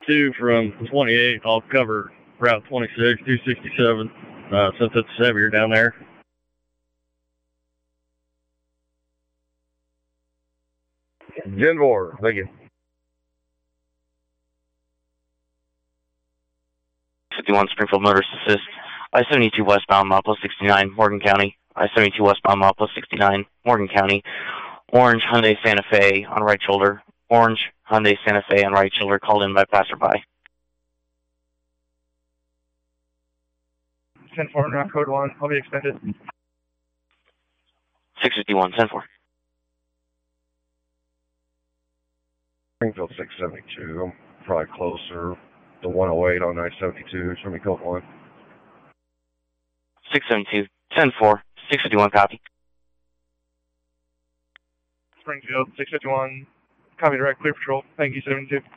2 from 28. I'll cover Route 26, 267, since it's heavier down there. Gen-4, thank you. 51 Springfield Motorist Assist. I-72 westbound, mile plus 69, Morgan County. I-72 westbound, mile plus 69, Morgan County. Orange Hyundai Santa Fe on right shoulder. Orange Hyundai Santa Fe on right shoulder, called in by passerby. 10-4, route code 1, I'll be extended. 651, 10-4. Springfield 672, I'm probably closer to 108 on 972, show me code 1. 672, 10-4, 651, copy. Springfield 651, copy direct, clear patrol, thank you 72.